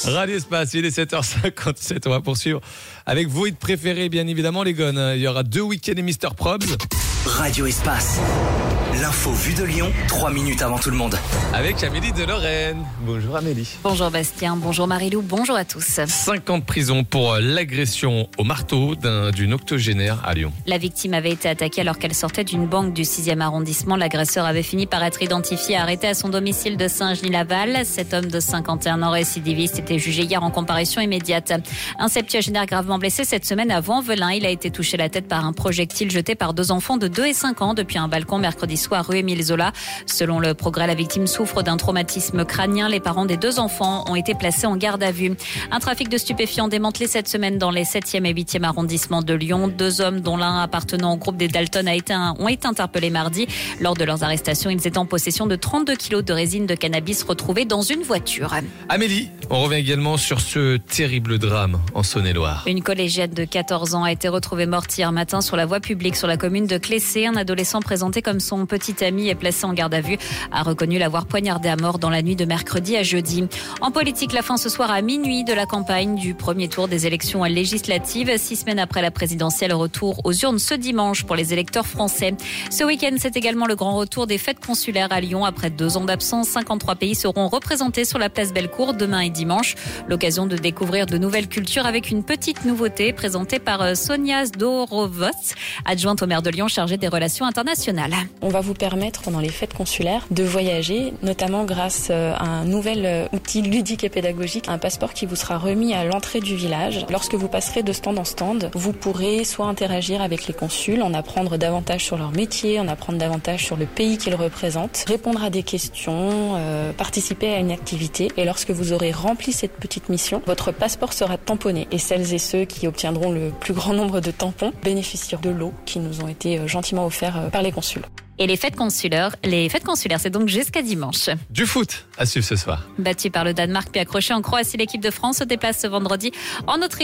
Radio Espace, il est 7h57, on va poursuivre avec vos hits préférés, bien évidemment les gones. Il y aura 2 week-ends et Mr Probs. Radio Espace, l'info vue de Lyon, 3 minutes avant tout le monde. Avec Amélie de Lorraine. Bonjour Amélie. Bonjour Bastien, bonjour Marilou, bonjour à tous. 5 ans de prison pour l'agression au marteau d'une octogénaire à Lyon. La victime avait été attaquée alors qu'elle sortait d'une banque du 6e arrondissement. L'agresseur avait fini par être identifié et arrêté à son domicile de Saint-Genis-Laval. Cet homme de 51 ans récidiviste était jugé hier en comparution immédiate. Un septuagénaire gravement blessé cette semaine à Vaux-en-Velin. Il a été touché la tête par un projectile jeté par 2 enfants de 2 et 5 ans depuis un balcon mercredi soir rue Émile Zola. Selon Le Progrès, la victime souffre d'un traumatisme crânien. Les parents des 2 enfants ont été placés en garde à vue. Un trafic de stupéfiants démantelé cette semaine dans les 7e et 8e arrondissements de Lyon. 2 hommes, dont l'un appartenant au groupe des Dalton, ont été interpellés mardi. Lors de leurs arrestations, ils étaient en possession de 32 kilos de résine de cannabis retrouvée dans une voiture. Amélie, on revient également sur ce terrible drame en Saône-et-Loire. Une collégienne de 14 ans a été retrouvée morte hier matin sur la voie publique sur la commune de Clessé. Un adolescent présenté comme son petit ami est placé en garde à vue, a reconnu l'avoir poignardé à mort dans la nuit de mercredi à jeudi. En politique, la fin ce soir à minuit de la campagne du premier tour des élections législatives. 6 semaines après la présidentielle, retour aux urnes ce dimanche pour les électeurs français. Ce week-end, c'est également le grand retour des fêtes consulaires à Lyon. Après 2 ans d'absence, 53 pays seront représentés sur la place Bellecour demain et dimanche. L'occasion de découvrir de nouvelles cultures avec une petite nouveauté présentée par Sonia Zdorovos, adjointe au maire de Lyon chargée des relations internationales. On va vous permettre pendant les fêtes consulaires de voyager, notamment grâce à un nouvel outil ludique et pédagogique, un passeport qui vous sera remis à l'entrée du village. Lorsque vous passerez de stand en stand, vous pourrez soit interagir avec les consuls, en apprendre davantage sur leur métier, en apprendre davantage sur le pays qu'ils représentent, répondre à des questions, participer à une activité. Et lorsque vous aurez rempli cette petite mission, votre passeport sera tamponné. Et celles et ceux qui obtiendront le plus grand nombre de tampons bénéficieront de lots qui nous ont été gentiment offerts par les consuls. Et les fêtes consulaires, c'est donc jusqu'à dimanche. Du foot à suivre ce soir. Battu par le Danemark puis accroché en Croatie, l'équipe de France se déplace ce vendredi en Autriche.